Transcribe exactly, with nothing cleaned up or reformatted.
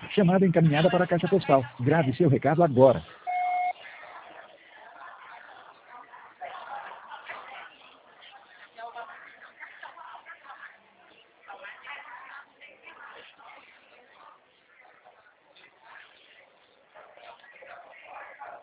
Chamada encaminhada para a caixa postal. Grave seu recado agora.